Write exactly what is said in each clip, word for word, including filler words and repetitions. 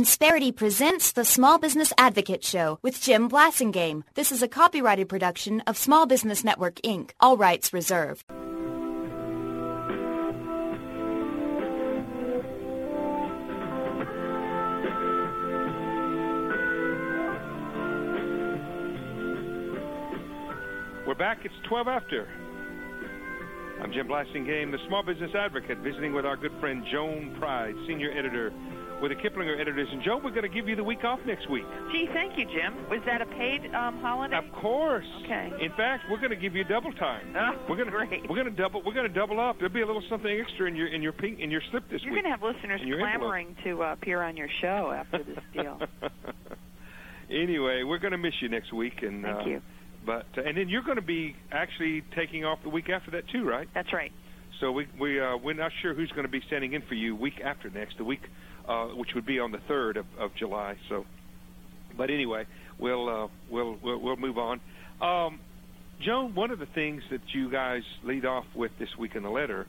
Insperity presents the Small Business Advocate Show with Jim Blasingame. This is a copyrighted production of Small Business Network, Incorporated. All rights reserved. We're back. It's twelve after. I'm Jim Blasingame, the Small Business Advocate, visiting with our good friend Joan Pride, Senior Editor with the Kiplinger Editors. And, Joan, we're going to give you the week off next week. Gee, thank you, Jim. Was that a paid um, holiday? Of course. Okay. In fact, we're going to give you double time. Oh, we're going to, great. We're going to double. We're going to double up. There'll be a little something extra in your in your pink in your slip this You're week. You're going to have listeners clamoring to uh, appear on your show after this deal. Anyway, we're going to miss you next week, and thank uh, you. But uh, and then you're going to be actually taking off the week after that too, right? That's right. So we we uh, we're not sure who's going to be standing in for you week after next, the week uh, which would be on the third of, of July. So, but anyway, we'll uh, we'll, we'll we'll move on. Um, Joan, one of the things that you guys lead off with this week in the letter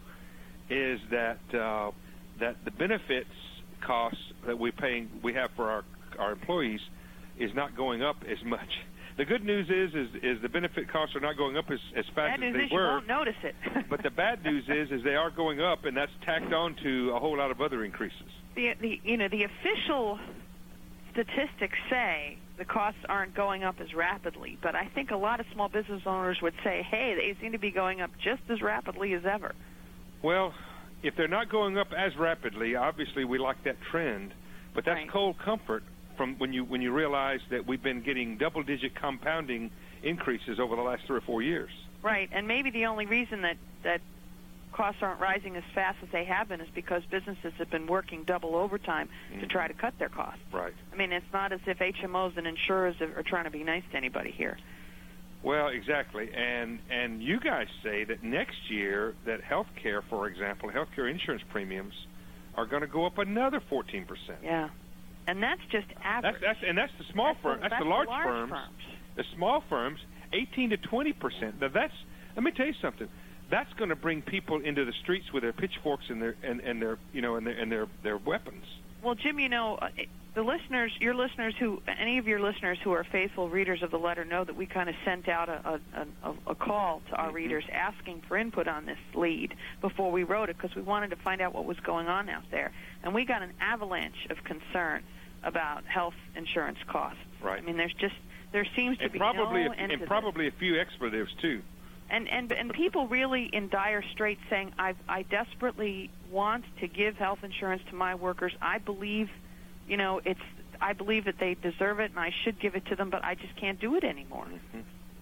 is that uh, that the benefits costs that we paying we have for our our employees is not going up as much. The good news is, is, is the benefit costs are not going up as, as fast bad as news they is were. You won't notice it. But the bad news is, is they are going up, and that's tacked on to a whole lot of other increases. The, the you know the official statistics say the costs aren't going up as rapidly, but I think a lot of small business owners would say, hey, they seem to be going up just as rapidly as ever. Well, if they're not going up as rapidly, obviously we like that trend, but that's right. cold comfort. From when you when you realize that we've been getting double-digit compounding increases over the last three or four years. Right, and maybe the only reason that, that costs aren't rising as fast as they have been is because businesses have been working double overtime mm-hmm. to try to cut their costs. Right. I mean, it's not as if H M Os and insurers are trying to be nice to anybody here. Well, exactly, and and you guys say that next year that health care, for example, health care insurance premiums are going to go up another fourteen percent. Yeah. And that's just average. That's, that's, and that's the small firms. That's, that's the large, the large firms. firms. The small firms, eighteen to twenty percent. Now that's. Let me tell you something. That's going to bring people into the streets with their pitchforks and their and, and their you know and their and their their weapons. Well, Jim, you know, uh, the listeners, your listeners who, any of your listeners who are faithful readers of the letter know that we kind of sent out a, a, a, a call to our mm-hmm. readers asking for input on this lead before we wrote it because we wanted to find out what was going on out there. And we got an avalanche of concern about health insurance costs. Right. I mean, there's just, there seems to and be probably no a, end And to probably this. a few expletives, too. And, and and people really in dire straits saying, I I desperately want to give health insurance to my workers. I believe, you know, it's I believe that they deserve it and I should give it to them, but I just can't do it anymore. Mm-hmm.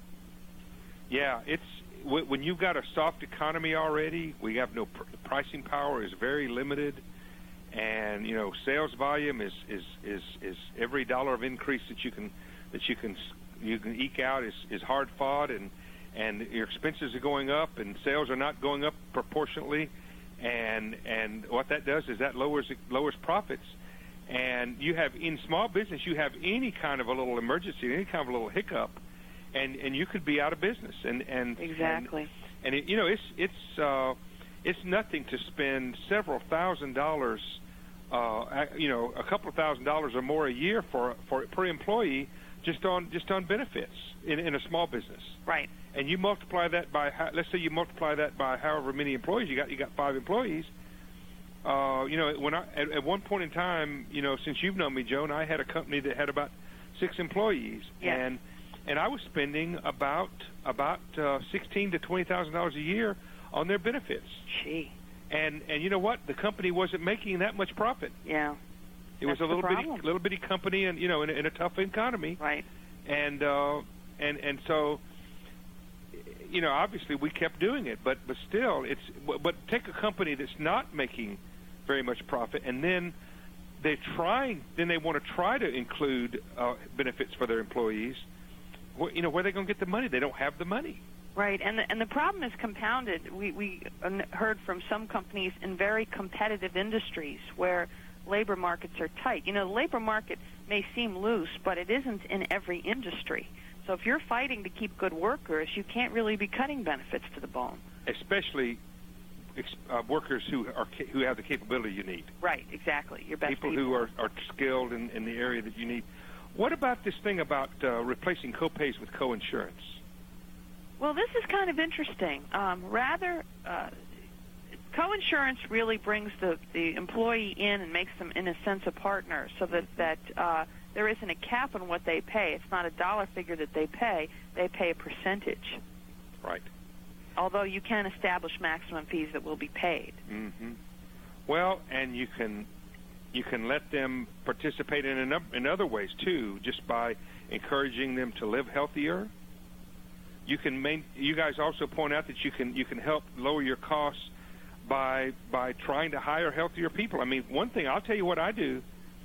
Yeah, it's when you've got a soft economy already, we have no pr- pricing power is very limited, and you know sales volume is, is, is, is every dollar of increase that you can that you can you can eke out is, is hard fought, and and your expenses are going up and sales are not going up proportionately, and and what that does is that lowers lowers profits. And you have in small business you have any kind of a little emergency, any kind of a little hiccup, and and you could be out of business. And and exactly. And, and it, you know it's it's uh, it's nothing to spend several thousand dollars, uh, you know, a couple of thousand dollars or more a year for for per employee just on just on benefits in in a small business. Right. And you multiply that by let's say you multiply that by however many employees you got. You got five employees. Uh, you know, when I at, at one point in time, you know, since you've known me, Joan, I had a company that had about six employees, yes. and and I was spending about about uh, sixteen to twenty thousand dollars a year on their benefits. Gee. And and you know what? The company wasn't making that much profit. Yeah. It was a little bitty little bitty company, and you know, in a, in a tough economy. Right. And uh, and and so. You know, obviously we kept doing it, but but still, it's but take a company that's not making very much profit, and then they're trying, then they want to try to include uh, benefits for their employees. Well, you know, where are they going to get the money? They don't have the money. Right, and the, and the problem is compounded. We we heard from some companies in very competitive industries where labor markets are tight. You know, the labor market may seem loose, but it isn't in every industry. So if you're fighting to keep good workers, you can't really be cutting benefits to the bone. Especially uh, workers who are who have the capability you need. Right, exactly. Your best people, people. who are, are skilled in, in the area that you need. What about this thing about uh, replacing co-pays with co-insurance? Well, this is kind of interesting. Um, rather, uh, co-insurance really brings the, the employee in and makes them, in a sense, a partner, so that, that uh, there isn't a cap on what they pay. It's not a dollar figure that they pay. They pay a percentage. Right. Although you can establish maximum fees that will be paid. Mm-hmm. Well, and you can you can let them participate in in, in other ways too, just by encouraging them to live healthier. You can main, you guys also point out that you can you can help lower your costs by by trying to hire healthier people. I mean, one thing I'll tell you what I do.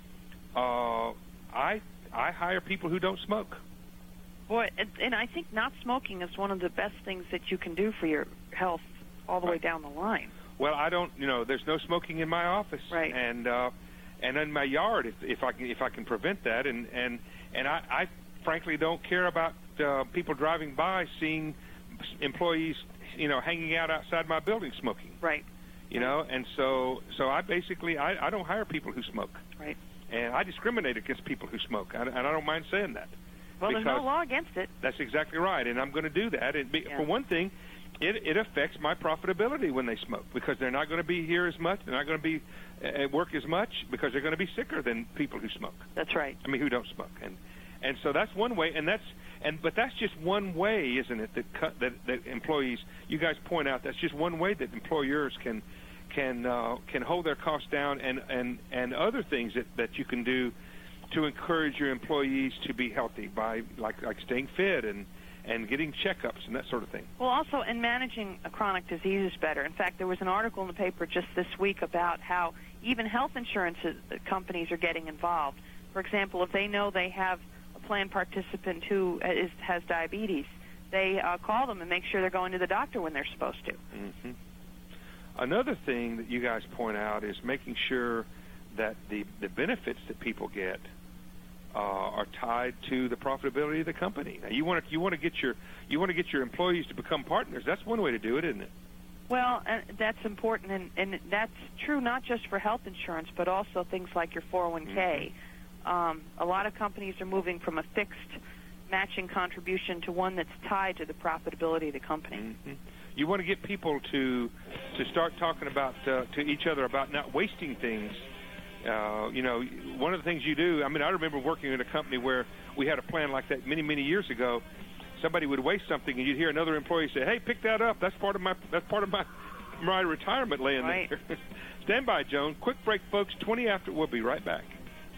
Uh, I I hire people who don't smoke. Boy, and, and I think not smoking is one of the best things that you can do for your health all the right. way down the line. Well, I don't, you know, there's no smoking in my office, right? And uh, and in my yard, if, if I can, if I can prevent that, and and and I, I frankly don't care about uh, people driving by seeing employees, you know, hanging out outside my building smoking, right? You know, and so so I basically I, I don't hire people who smoke, right? And I discriminate against people who smoke, and I don't mind saying that. Well, there's no law against it. That's exactly right, and I'm going to do that. And be, yeah. For one thing, it, it affects my profitability when they smoke, because they're not going to be here as much, they're not going to be at work as much, because they're going to be sicker than people who smoke. That's right. I mean, who don't smoke, and and so that's one way, and that's and but that's just one way, isn't it? That that, that employees, you guys point out, that's just one way that employers can can uh, can hold their costs down, and and and other things that that you can do to encourage your employees to be healthy by like like staying fit and and getting checkups and that sort of thing. Well, also in managing a chronic disease better. In fact, there was an article in the paper just this week about how even health insurance companies are getting involved. For example, if they know they have a plan participant who is, has diabetes, they uh, call them and make sure they're going to the doctor when they're supposed to. Mm-hmm. Another thing that you guys point out is making sure that the, the benefits that people get Uh, are tied to the profitability of the company. Now, you want to you want to get your you want to get your employees to become partners. That's one way to do it, isn't it? Well, uh, that's important, and, and that's true not just for health insurance, but also things like your four oh one k. Mm-hmm. Um, a lot of companies are moving from a fixed matching contribution to one that's tied to the profitability of the company. Mm-hmm. You want to get people to to start talking about uh, to each other about not wasting things. Uh, you know, one of the things you do, I mean, I remember working in a company where we had a plan like that many, many years ago. Somebody would waste something, and you'd hear another employee say, "Hey, pick that up. That's part of my that's part of my my retirement laying right. there." Stand by, Joan. Quick break, folks. twenty after. We'll be right back.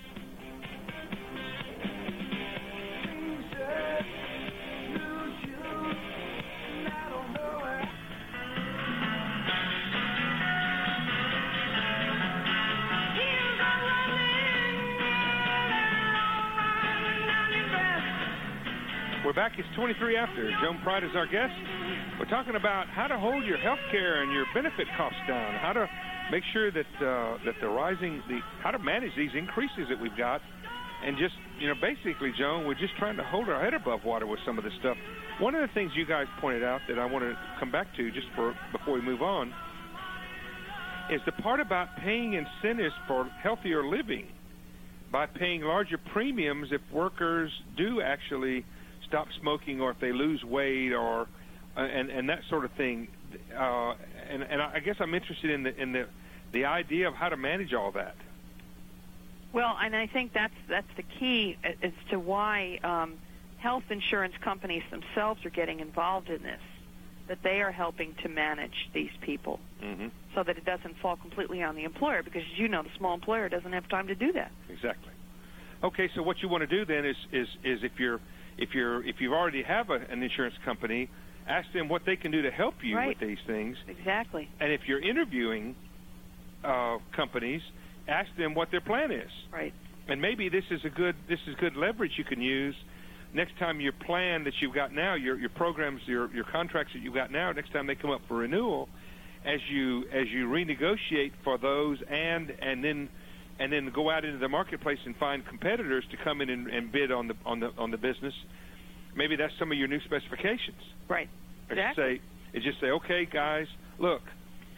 We're back. It's twenty-three after. Joan Pride is our guest. We're talking about how to hold your health care and your benefit costs down, how to make sure that uh, that the rising, the how to manage these increases that we've got, and just, you know, basically, Joan, we're just trying to hold our head above water with some of this stuff. One of the things you guys pointed out that I want to come back to just for before we move on is the part about paying incentives for healthier living by paying larger premiums if workers do actually stop smoking, or if they lose weight, or uh, and and that sort of thing. Uh, and and I guess I'm interested in the in the the idea of how to manage all that. Well, and I think that's that's the key as to why um, health insurance companies themselves are getting involved in this, that they are helping to manage these people, mm-hmm. so that it doesn't fall completely on the employer, because, as you know, the small employer doesn't have time to do that. Exactly. Okay, so what you want to do then is is is if you're If you're if you already have a, an insurance company, ask them what they can do to help you right. with these things. Exactly. And if you're interviewing uh, companies, ask them what their plan is. Right. And maybe this is a good this is good leverage you can use next time your plan that you've got now, your your programs, your your contracts that you've got now, next time they come up for renewal, as you as you renegotiate for those and and then. and then go out into the marketplace and find competitors to come in and, and bid on the on the on the business. Maybe that's some of your new specifications. Right. Or exactly. Say, it just say, okay, guys, look,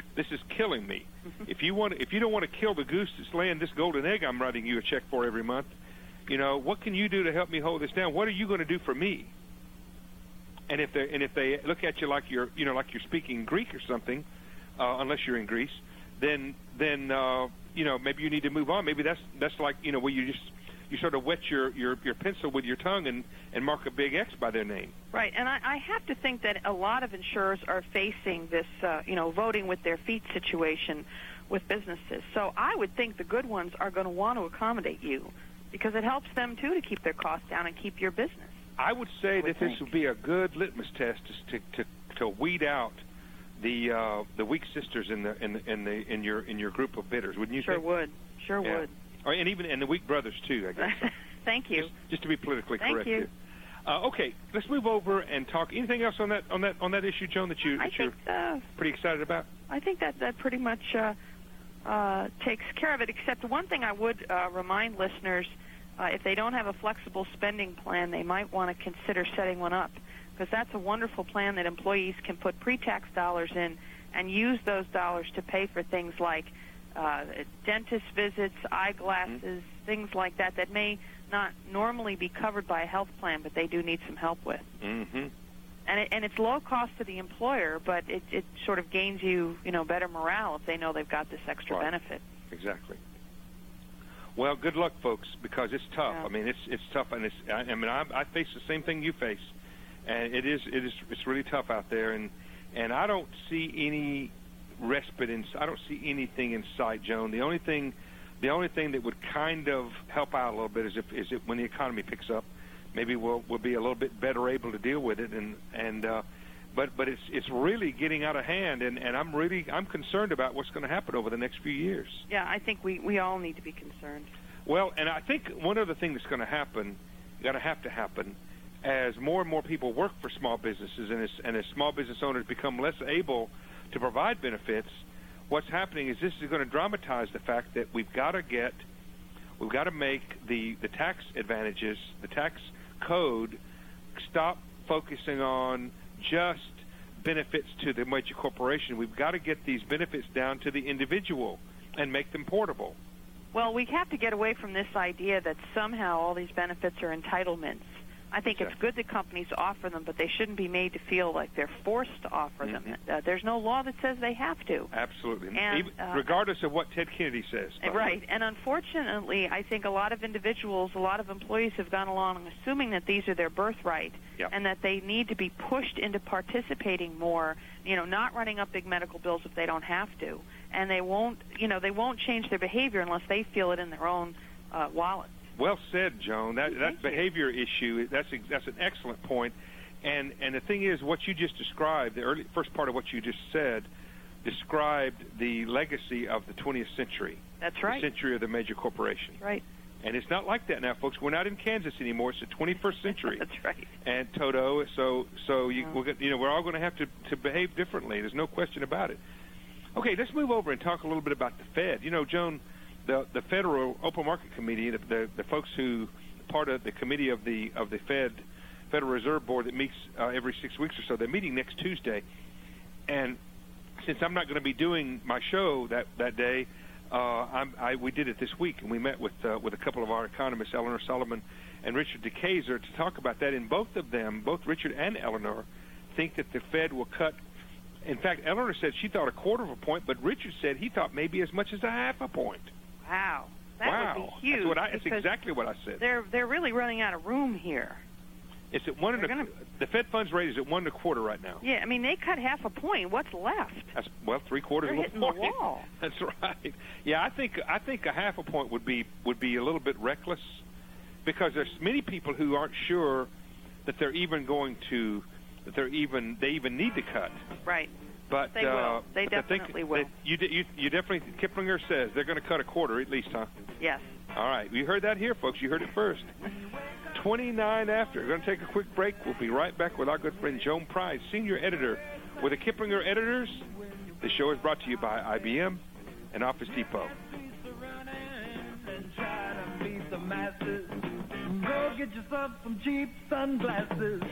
This is killing me. If you want, if you don't want to kill the goose that's laying this golden egg I'm writing you a check for every month, you know, what can you do to help me hold this down? What are you going to do for me? And if they and if they look at you like you're, you know, like you're speaking Greek or something, uh, unless you're in Greece, then then uh, you know, maybe you need to move on. Maybe that's that's like, you know, where you just you sort of wet your, your, your pencil with your tongue and, and mark a big X by their name. Right, and I, I have to think that a lot of insurers are facing this, uh, you know, voting with their feet situation with businesses. So I would think the good ones are going to want to accommodate you because it helps them, too, to keep their costs down and keep your business. I would say I would that think. this would be a good litmus test to to, to weed out the uh, the weak sisters in the in the, in the in your in your group of bidders. Wouldn't you sure think? would. Sure yeah. would. Or, and even and the weak brothers too, I guess. So. Thank you. Just, just to be politically Thank correct. you. Here. Uh, okay, let's move over and talk. Anything else on that on that on that issue, Joan, that you I that you're think, uh, pretty excited about? I think that that pretty much uh, uh, takes care of it. Except one thing, I would uh, remind listeners: uh, if they don't have a flexible spending plan, they might want to consider setting one up, because that's a wonderful plan that employees can put pre-tax dollars in and use those dollars to pay for things like uh, dentist visits, eyeglasses, mm-hmm. things like that that may not normally be covered by a health plan, but they do need some help with. Mm-hmm. And, it, and it's low cost to the employer, but it, it sort of gains you, you know, better morale if they know they've got this extra right. benefit. Exactly. Well, good luck, folks, because it's tough. Yeah. I mean, it's it's tough, and it's. I, I mean, I, I face the same thing you face, and it is it is it's really tough out there, and and I don't see any respite in. I don't see anything in sight, Joan. The only thing, the only thing that would kind of help out a little bit is if is it when the economy picks up, maybe we'll we'll be a little bit better able to deal with it, and and. Uh, But but it's it's really getting out of hand, and, and I'm really I'm concerned about what's going to happen over the next few years. Yeah, I think we, we all need to be concerned. Well, and I think one other thing that's going to happen, going to have to happen, as more and more people work for small businesses, and as and as small business owners become less able to provide benefits, what's happening is this is going to dramatize the fact that we've got to get, we've got to make the the tax advantages, the tax code, stop focusing on just benefits to the major corporation. We've got to get these benefits down to the individual and make them portable. Well, we have to get away from this idea that somehow all these benefits are entitlements. I think Exactly. it's good that companies offer them, but they shouldn't be made to feel like they're forced to offer Mm-hmm. them. Uh, there's no law that says they have to. Absolutely. And, Even, uh, regardless of what Ted Kennedy says. Right. And unfortunately, I think a lot of individuals, a lot of employees have gone along assuming that these are their birthright Yep. and that they need to be pushed into participating more, you know, not running up big medical bills if they don't have to. And they won't, you know, they won't change their behavior unless they feel it in their own uh, wallet. Well said, Joan. That that Thank you. behavior issue, that's that's an excellent point. And and the thing is, what you just described, the early first part of what you just said, described the legacy of the twentieth century. That's right. The century of the major corporation. Right. And it's not like that now, folks. We're not in Kansas anymore. It's the twenty-first century. That's right. And Toto, so so you Oh. we're, gonna- you know we're all going to have to to behave differently. There's no question about it. Okay, let's move over and talk a little bit about the Fed. You know, Joan, the the Federal Open Market Committee, the the, the folks who part of the committee of the of the Fed Federal Reserve Board that meets uh, every six weeks or so. They're meeting next Tuesday, and since I'm not going to be doing my show that that day, uh, I'm, I we did it this week, and we met with uh, with a couple of our economists, Eleanor Solomon and Richard DeKayser, to talk about that. And both of them, both Richard and Eleanor, think that the Fed will cut. In fact, Eleanor said she thought a quarter of a point, but Richard said he thought maybe as much as a half a point. Wow. That wow, would be huge. that's what I. That's because exactly what I said. They're they're really running out of room here. It's at one and a, gonna- the Fed funds rate is at one and a quarter right now. Yeah, I mean they cut half a point. What's left? That's, well, three quarters They're of a hitting the point. wall. That's right. Yeah, I think I think a half a point would be would be a little bit reckless, because there's many people who aren't sure that they're even going to that they're even they even need to cut. Right. But They uh, will. They but I think definitely will. that You, you you definitely Kiplinger says they're going to cut a quarter at least, huh? Yes. All right, you heard that here, folks. You heard it first. twenty-nine after. We're going to take a quick break. We'll be right back with our good friend Joan Price, senior editor with the Kiplinger Editors. The show is brought to you by I B M and Office Depot. Go get yourself some cheap sunglasses.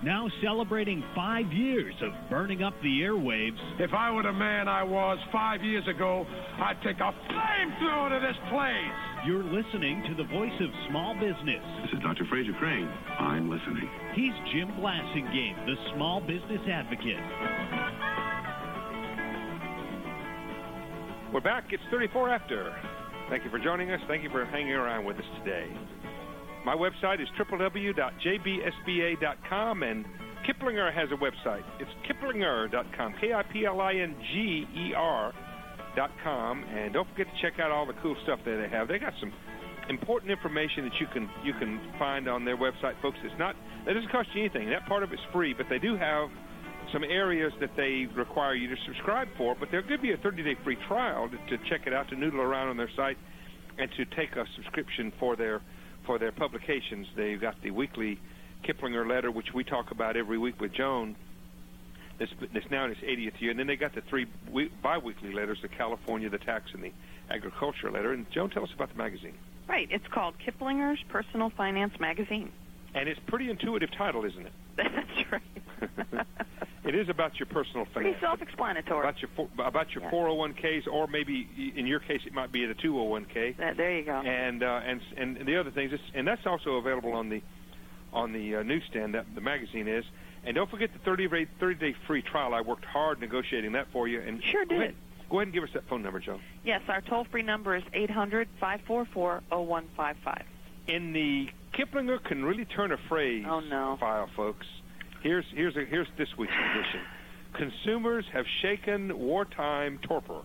now celebrating five years of burning up the airwaves. If I were the man I was five years ago, I'd take a flamethrower to this place. You're listening to the voice of small business. This is Doctor Fraser Crane. I'm listening. He's Jim Blasingame, the small business advocate. We're back. It's thirty-four after. Thank you for joining us. Thank you for hanging around with us today. My website is w w w dot j b s b a dot com, and Kiplinger has a website. It's kiplinger dot com, K I P L I N G E R dot com, and don't forget to check out all the cool stuff that they have. They got some important information that you can you can find on their website, folks. It's not, that doesn't cost you anything. That part of it's free, but they do have some areas that they require you to subscribe for, but they'll give you a thirty-day free trial to, to check it out, to noodle around on their site, and to take a subscription for their for their publications. They've got the weekly Kiplinger letter, which we talk about every week with Joan. It's, it's now in its eightieth year. And then they got the three we, bi-weekly letters, the California, the Tax, and the Agriculture letter. And Joan, tell us about the magazine. Right. It's called Kiplinger's Personal Finance Magazine. And it's a pretty intuitive title, isn't it? That's right. It is about your personal finance. Pretty self-explanatory. About your about your yeah. four oh one k's, or maybe in your case it might be at a two oh one k. Uh, there you go. And uh, and and the other things, and that's also available on the on the uh, newsstand. That the magazine is. And don't forget the thirty-day free trial. I worked hard negotiating that for you. And sure did. Go ahead, go ahead and give us that phone number, Joe. Yes, our toll-free number is eight hundred, five four four, oh one five five. In the Kiplinger Can Really Turn a Phrase oh, no. file, folks, here's here's a, here's this week's edition. Consumers have shaken wartime torpor.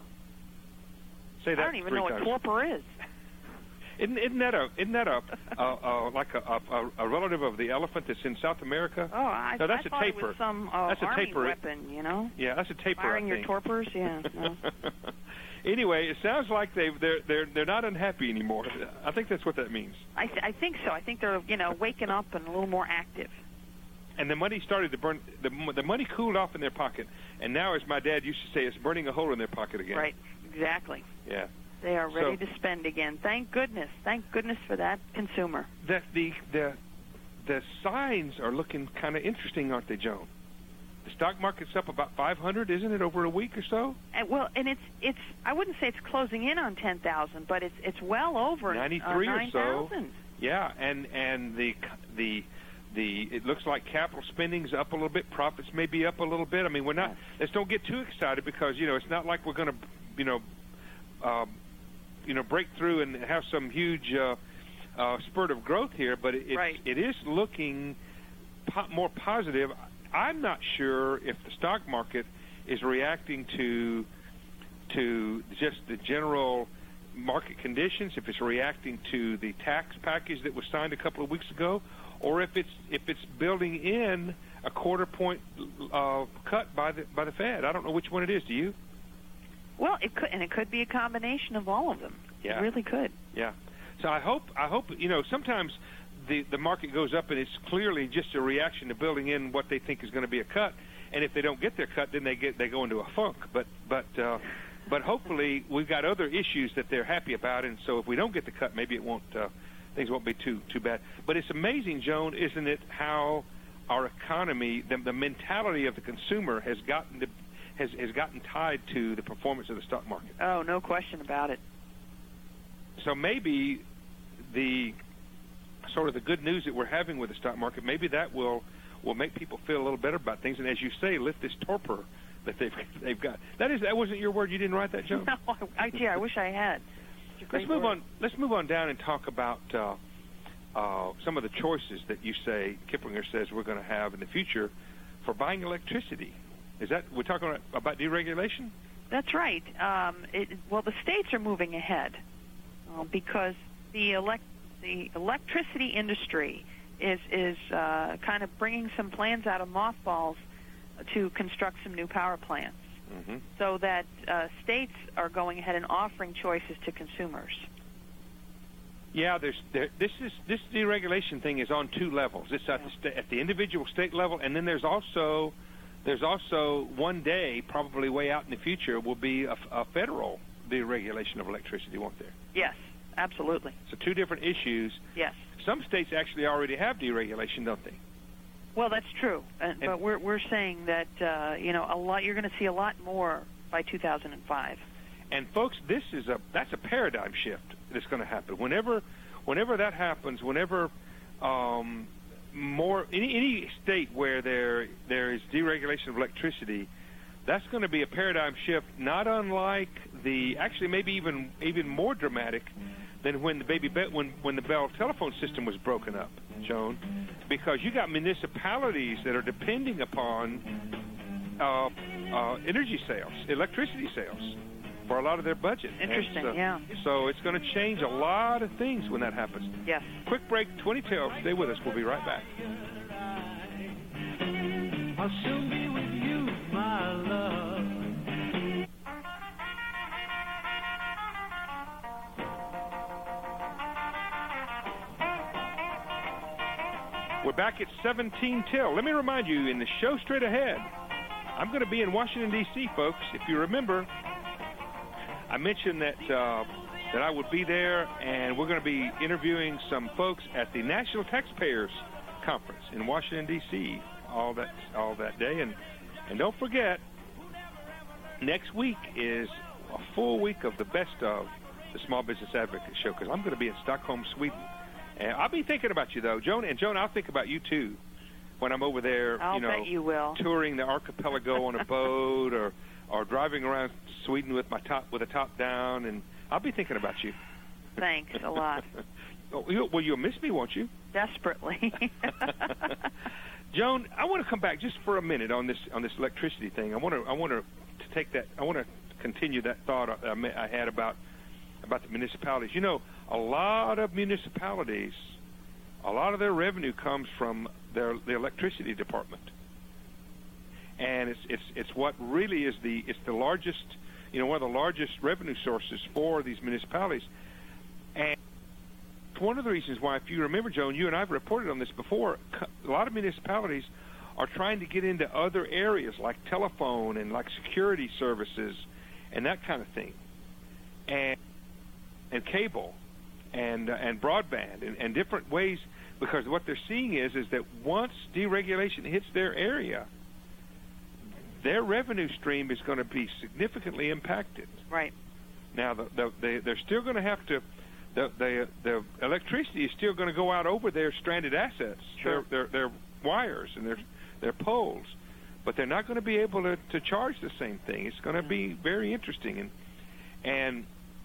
Say that I don't even three know times. what torpor is. Isn't, isn't that a isn't that a, a, a like a, a, a relative of the elephant that's in South America? Oh, I, no, that's I a thought taper. it was some uh, that's a army taper. weapon, you know? Yeah, that's a taper. Firing I your think. torpors, yeah. No. Anyway, it sounds like they they're they're they're not unhappy anymore. I think that's what that means. I th- I think so. I think they're you know waking up and a little more active. And the money started to burn. The the money cooled off in their pocket, and now, as my dad used to say, it's burning a hole in their pocket again. Right. Exactly. Yeah. They are ready So, to spend again. Thank goodness. Thank goodness for that consumer. That the the the signs are looking kind of interesting, aren't they, Joan? The stock market's up about five hundred, isn't it, over a week or so? And, well, and it's it's I wouldn't say it's closing in on ten thousand, but it's it's well over ninety-three uh, or so. nine thousand. Yeah, and and the the the it looks like capital spending's up a little bit, profits may be up a little bit. I mean, we're not. Let's don't get too excited, because you know it's not like we're going to you know um, you know break through and have some huge uh, uh, spurt of growth here, but it right. it is looking po- more positive. I'm not sure if the stock market is reacting to to just the general market conditions, if it's reacting to the tax package that was signed a couple of weeks ago, or if it's if it's building in a quarter point uh, cut by the by the Fed. I don't know which one it is. Do you? Well, it could, and it could be a combination of all of them. Yeah. It really could. Yeah. So I hope I hope you know sometimes the the market goes up and it's clearly just a reaction to building in what they think is going to be a cut, and if they don't get their cut, then they get they go into a funk. But but uh, but hopefully we've got other issues that they're happy about, and so if we don't get the cut, maybe it won't uh, things won't be too too bad. But it's amazing, Joan, isn't it, how our economy, the, the mentality of the consumer has gotten to, has has gotten tied to the performance of the stock market. Oh, no question about it. So maybe the sort of the good news that we're having with the stock market, maybe that will will make people feel a little better about things, and as you say, lift this torpor that they've they've got. That is that wasn't your word. You didn't write that, Joe? No, I, I, gee, I wish I had. Let's move word. on. Let's move on down and talk about uh, uh, some of the choices that you say Kiplinger says we're going to have in the future for buying electricity. Is that we're talking about deregulation? That's right. Um, it, well, the states are moving ahead uh, because the elect the electricity industry is is uh, kind of bringing some plans out of mothballs to construct some new power plants, mm-hmm. so that uh, states are going ahead and offering choices to consumers. Yeah, there's there, this is this deregulation thing is on two levels. It's at, yeah. the, sta- at the individual state level, and then there's also there's also one day, probably way out in the future, will be a, a federal deregulation of electricity, won't there? Yes, absolutely. So two different issues. Yes. Some states actually already have deregulation, don't they? Well, that's true, uh, but we're we're saying that uh, you know a lot. You're going to see a lot more by two thousand five. And folks, this is a that's a paradigm shift that's going to happen. Whenever, whenever that happens, whenever um, more any, any state where there there is deregulation of electricity, that's going to be a paradigm shift, not unlike the actually maybe even even more dramatic than when the baby Be- when when the Bell telephone system was broken up, Joan, because you got municipalities that are depending upon uh, uh, energy sales, electricity sales, for a lot of their budget. Interesting, so, yeah. So it's going to change a lot of things when that happens. Yes. Quick break, twenty twelve. Stay with us. We'll be right back. I'll soon be with you, my love. We're back at seventeen till. Let me remind you, in the show straight ahead, I'm going to be in Washington, D C, folks. If you remember, I mentioned that uh, that I would be there, and we're going to be interviewing some folks at the National Taxpayers Conference in Washington, D C, all that all that day. And, and don't forget, next week is a full week of the best of the Small Business Advocate Show, because I'm going to be in Stockholm, Sweden. And I'll be thinking about you, though, Joan. And, Joan, I'll think about you, too, when I'm over there, I'll you know, bet you will. touring the archipelago on a boat or or driving around Sweden with my top with a top down, and I'll be thinking about you. Thanks a lot. Oh, you, well, you'll miss me, won't you? Desperately. Joan, I want to come back just for a minute on this on this electricity thing. I want to I want to take that. I want to continue that thought I, I had about about the municipalities. You know, a lot of municipalities, a lot of their revenue comes from their the electricity department, and it's it's it's what really is the it's the largest, you know, one of the largest revenue sources for these municipalities. And it's one of the reasons why, if you remember, Joan, you and I have reported on this before, a lot of municipalities are trying to get into other areas like telephone and like security services and that kind of thing, and and cable and uh, and broadband and, and different ways, because what they're seeing is is that once deregulation hits their area, their revenue stream is going to be significantly impacted. Right. Now, the, the, they, they're still going to have to, the, the the electricity is still going to go out over their stranded assets, Sure. their, their their wires and their their poles, but they're not going to be able to, to charge the same thing. It's going to be very interesting, and and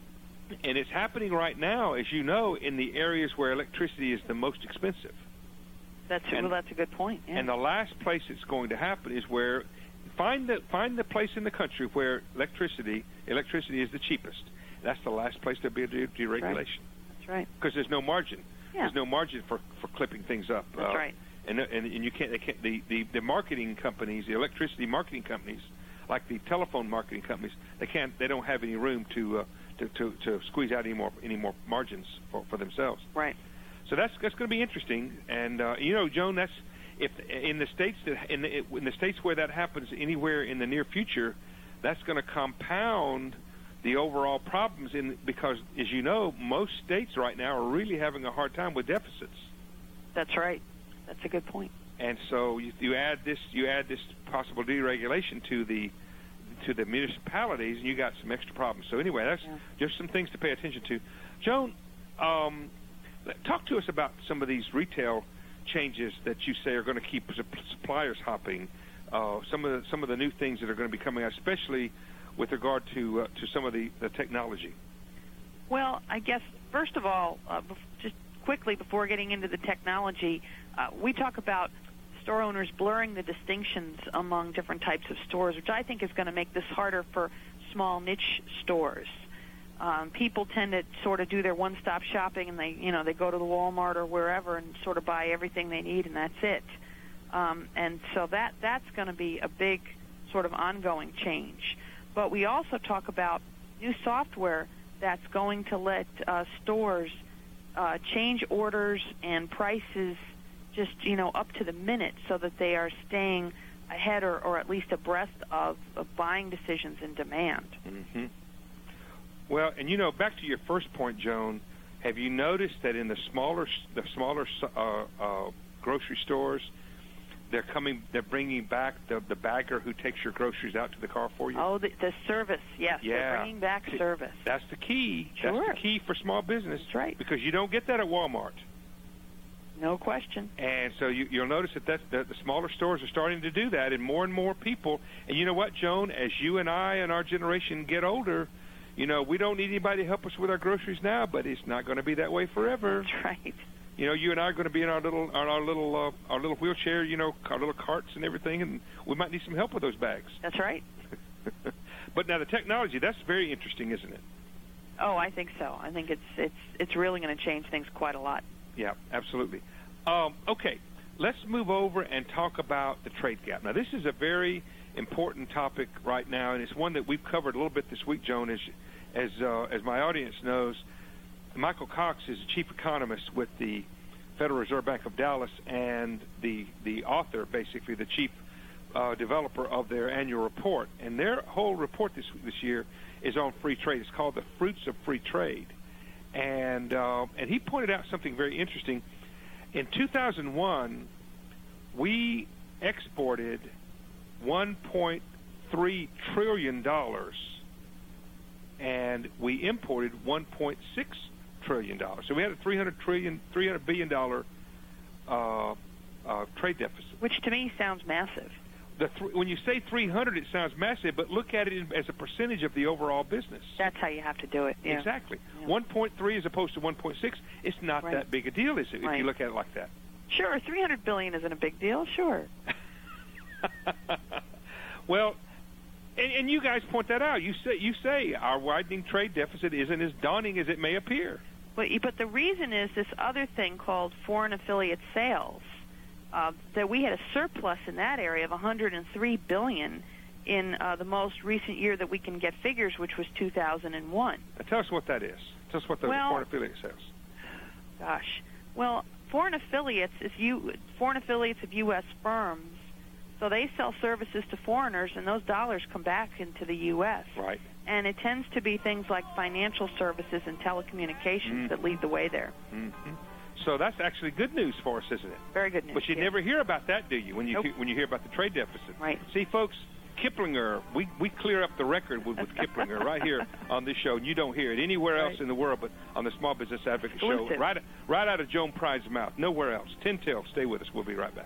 and it's happening right now, as you know, in the areas where electricity is the most expensive. That's And- well. That's a good point. Yeah. And the last place it's going to happen is where find the find the place in the country where electricity electricity is the cheapest. That's the last place there'll be a de- deregulation. That's right. Because there's no margin. Yeah. There's no margin for, for clipping things up. That's right. And, and and you can't. They can't. The, the the marketing companies, the electricity marketing companies, like the telephone marketing companies, they can't. They don't have any room to uh, to, to to squeeze out any more any more margins for, for themselves. Right. So that's that's going to be interesting. And uh, you know, Joan, that's if in the states that in the, in the states where that happens anywhere in the near future, that's going to compound the overall problems. In because, as you know, most states right now are really having a hard time with deficits. That's right. That's a good point. And so you, you add this you add this possible deregulation to the to the municipalities, and you got some extra problems. So anyway, that's Yeah. just some things to pay attention to. Joan, um, talk to us about some of these retail changes that you say are going to keep sup- suppliers hopping. Uh, some of the, some of the new things that are going to be coming out, especially with regard to uh, to some of the, the technology. Well, I guess first of all, uh, bef- just quickly before getting into the technology, uh, we talk about store owners blurring the distinctions among different types of stores, which I think is going to make this harder for small niche stores. Um, people tend to sort of do their one-stop shopping, and they, you know, they go to the Walmart or wherever and sort of buy everything they need, and that's it. Um, and so that that's going to be a big sort of ongoing change. But we also talk about new software that's going to let uh, stores uh, change orders and prices just, you know, up to the minute, so that they are staying ahead or, or at least abreast of, of buying decisions and demand. Mm-hmm. Well, and you know, back to your first point, Joan, have you noticed that in the smaller the smaller uh, uh, grocery stores, they're coming. They're bringing back the the bagger who takes your groceries out to the car for you. Oh, the, the service, yes. Yeah. They're bringing back See, service. That's the key. Sure. That's the key for small business. That's right. Because you don't get that at Walmart. No question. And so you, you'll notice that, that the, the smaller stores are starting to do that, and more and more people. And you know what, Joan? As you and I and our generation get older, you know, we don't need anybody to help us with our groceries now, but it's not going to be that way forever. That's right. You know, you and I are going to be in our little, our, our little, uh, our little wheelchair, you know, our little carts and everything, and we might need some help with those bags. That's right. But now the technology, that's very interesting, isn't it? Oh, I think so. I think it's it's it's really going to change things quite a lot. Yeah, absolutely. Um, okay, let's move over and talk about the trade gap. Now, this is a very important topic right now, and it's one that we've covered a little bit this week, Joan, as as uh, as my audience knows. Michael Cox is the chief economist with the Federal Reserve Bank of Dallas and the the author, basically the chief uh, developer of their annual report. And their whole report this this year is on free trade. It's called The Fruits of Free Trade. And uh, and he pointed out something very interesting. In two thousand one, we exported one point three trillion dollars, and we imported one point six trillion dollars. So we had a three hundred trillion, three hundred billion dollar uh, uh, trade deficit. Which to me sounds massive. The th- when you say three hundred, it sounds massive, but look at it as a percentage of the overall business. That's how you have to do it. Yeah. Exactly. Yeah. one point three as opposed to one point six, it's not Right. that big a deal, is it, if Right. you look at it like that? Sure, three hundred billion dollars isn't a big deal. Sure. Well, and, and you guys point that out. You say you say our widening trade deficit isn't as daunting as it may appear. But but the reason is this other thing called foreign affiliate sales. Uh, that we had a surplus in that area of one hundred three billion dollars in uh, the most recent year that we can get figures, which was two thousand one. Now tell us what that is. Tell us what the Well- foreign affiliate sales. Gosh, well, foreign affiliates is you foreign affiliates of U S firms, so they sell services to foreigners, and those dollars come back into the U S Right. And it tends to be things like financial services and telecommunications Mm. that lead the way there. Mm-hmm. So that's actually good news for us, isn't it? Very good news. But you yeah. never hear about that, do you? When you Nope. hear, when you hear about the trade deficit. Right. See, folks, Kiplinger, we, we clear up the record with, with Kiplinger right here on this show, and you don't hear it anywhere else Right. in the world but on the Small Business Advocate Exclusive. Show, right, right out of Joan Pride's mouth, nowhere else. Ten till, stay with us. We'll be right back.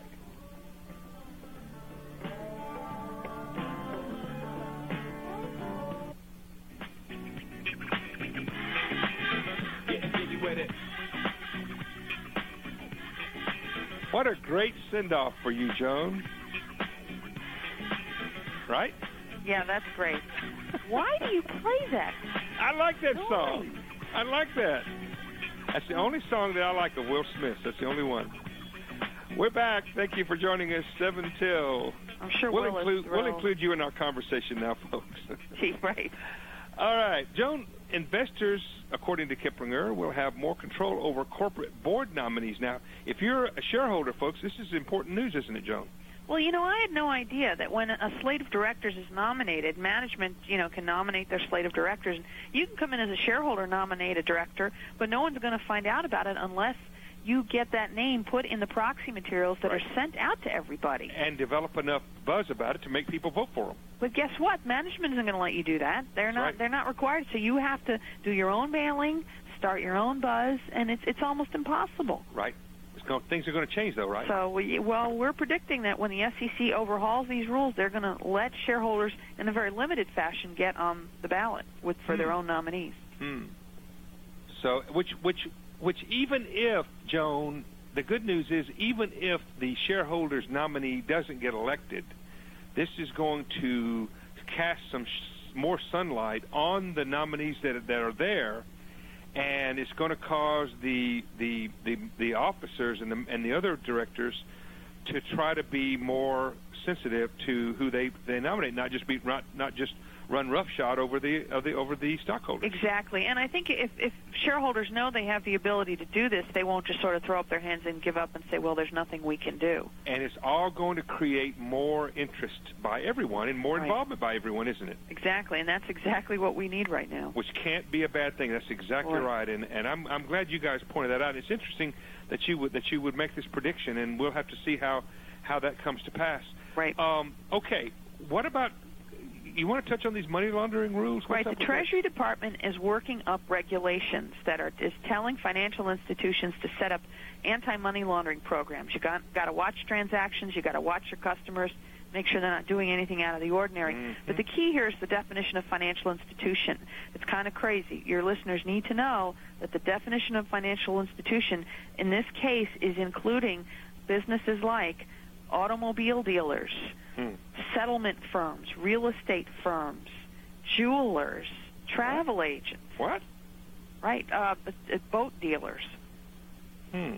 What a great send-off for you, Joan. Right? Yeah, that's great. Why do you play that? I like that Why? song. I like that. That's the only song that I like of Will Smith. That's the only one. We're back. Thank you for joining us, seven till. I'm sure We'll Will include is we'll thrilled. include you in our conversation now, folks. Gee, right. All right, Joan. Investors, according to Kiplinger, will have more control over corporate board nominees. Now, if you're a shareholder, folks, this is important news, isn't it, Joan? Well, you know, I had no idea that when a slate of directors is nominated, management, you know, can nominate their slate of directors. You can come in as a shareholder, nominate a director, but no one's going to find out about it unless you get that name put in the proxy materials that Right. are sent out to everybody. And develop enough buzz about it to make people vote for them. But guess what? Management isn't going to let you do that. They're That's not. right. They're not required. So you have to do your own mailing, start your own buzz, and it's it's almost impossible. Right. It's going, things are going to change, though, right? So, we, well, we're predicting that when the S E C overhauls these rules, they're going to let shareholders, in a very limited fashion, get on the ballot with for Hmm. their own nominees. Hmm. So, which, which, which, even if, Joan, the good news is, even if the shareholders nominee doesn't get elected, this is going to cast some sh- more sunlight on the nominees that that are there, and it's going to cause the the the, the officers and the and the other directors to try to be more sensitive to who they, they nominate, not just be not, not just run roughshod over the of the over the stockholders. Exactly. And I think if, if shareholders know they have the ability to do this, they won't just sort of throw up their hands and give up and say, well, there's nothing we can do. And it's all going to create more interest by everyone and more Right. involvement by everyone, isn't it? Exactly. And that's exactly what we need right now. Which can't be a bad thing. That's exactly Right. right. And and I'm I'm glad you guys pointed that out. It's interesting that you would that you would make this prediction, and we'll have to see how how that comes to pass. Right. Um, okay. What about, you want to touch on these money laundering rules? What's right. The Treasury that? Department is working up regulations that are is telling financial institutions to set up anti-money laundering programs. You got got to watch transactions. You got to watch your customers. Make sure they're not doing anything out of the ordinary. Mm-hmm. But the key here is the definition of financial institution. It's kind of crazy. Your listeners need to know that the definition of financial institution in this case is including businesses like automobile dealers, hmm. settlement firms, real estate firms, jewelers, travel what? agents. What? Right, uh, boat dealers. Hmm.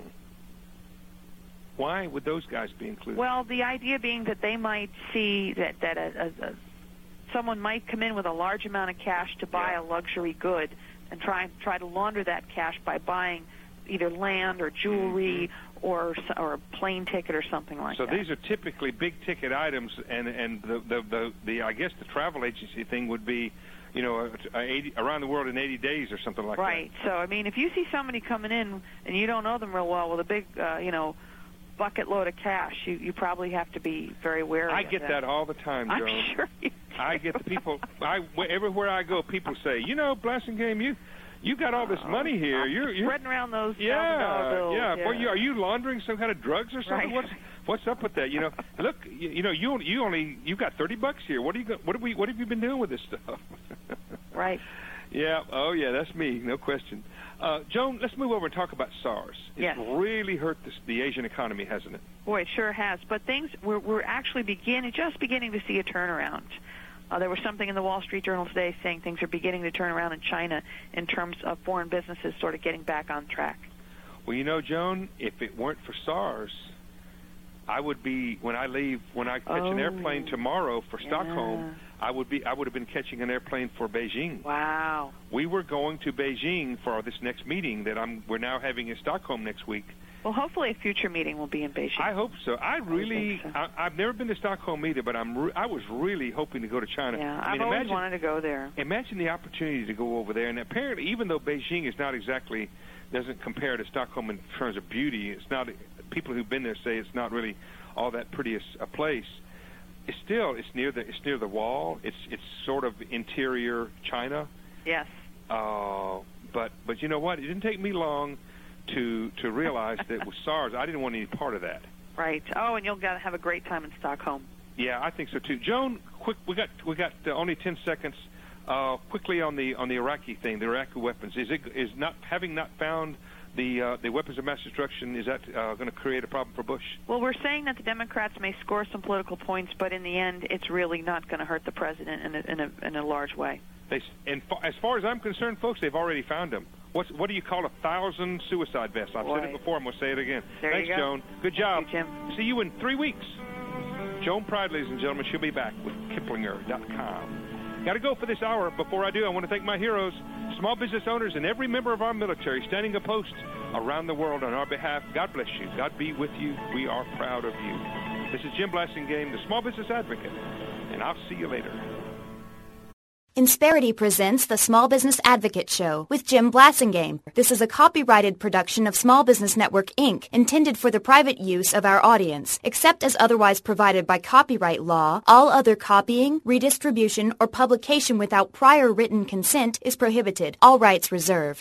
Why would those guys be included? Well, the idea being that they might see that, that a, a, a, someone might come in with a large amount of cash to buy yeah. a luxury good and try try to launder that cash by buying either land or jewelry mm-hmm. or or a plane ticket or something like so that. So these are typically big ticket items, and and the the, the the I guess the travel agency thing would be, you know, a eighty, around the world in eighty days or something like right. that. Right. So I mean, if you see somebody coming in and you don't know them real well with a big, uh, you know, bucket load of cash, you you probably have to be very wary. I of get that. that all the time, Joan. I'm sure you do. I get the people. I everywhere I go, people say, you know, Blassingame, you. You got all this money here. You're, you're spreading around those yeah, bills. yeah. Yeah. Boy, you, are you laundering some kind of drugs or something? Right. What's what's up with that? You know, look, you, you know, you you only you got thirty bucks here. What are you go, what have we what have you been doing with this stuff? Right. Yeah. Oh, yeah. That's me. No question. Uh, Joan, let's move over and talk about SARS. It's yes. really hurt this, the Asian economy, hasn't it? Boy, it sure has. But things we're we're actually beginning just beginning to see a turnaround. Uh, there was something in the Wall Street Journal today saying things are beginning to turn around in China in terms of foreign businesses sort of getting back on track. Well, you know, Joan, if it weren't for SARS, I would be when I leave when I catch oh, an airplane tomorrow for yeah. Stockholm. I would be I would have been catching an airplane for Beijing. Wow. We were going to Beijing for this next meeting that I'm we're now having in Stockholm next week. Well, hopefully a future meeting will be in Beijing. I hope so. I really, I so. I, I've never been to Stockholm either, but I'm, re- I was really hoping to go to China. Yeah, I mean, I've always imagine, wanted to go there. Imagine the opportunity to go over there, and apparently, even though Beijing is not exactly, doesn't compare to Stockholm in terms of beauty, it's not, people who've been there say it's not really all that pretty a, a place. It's still, it's near the, it's near the wall. It's, it's sort of interior China. Yes. Uh, but, but you know what? It didn't take me long to to realize that with SARS, I didn't want any part of that. Right. Oh, and you'll got to have a great time in Stockholm. Yeah, I think so too. Joan, quick, we got we got uh, only ten seconds. Uh, quickly on the on the Iraqi thing, the Iraqi weapons. Is it is not having not found the uh, the weapons of mass destruction? Is that uh, going to create a problem for Bush? Well, we're saying that the Democrats may score some political points, but in the end, it's really not going to hurt the president in a, in a in a large way. They, and fa- as far as I'm concerned, folks, they've already found them. What's, what do you call a thousand suicide vests? I've Boy. said it before. I'm going to say it again. There Thanks, you go. Joan. Good job. Thank you, Jim. See you in three weeks. Joan Pride, ladies and gentlemen. She'll be back with Kiplinger dot com. Got to go for this hour. Before I do, I want to thank my heroes, small business owners, and every member of our military standing a post around the world on our behalf. God bless you. God be with you. We are proud of you. This is Jim Blassingame, the Small Business Advocate, and I'll see you later. Insperity presents the Small Business Advocate Show with Jim Blassingame. This is a copyrighted production of Small Business Network, Incorporated, intended for the private use of our audience. Except as otherwise provided by copyright law, all other copying, redistribution, or publication without prior written consent is prohibited. All rights reserved.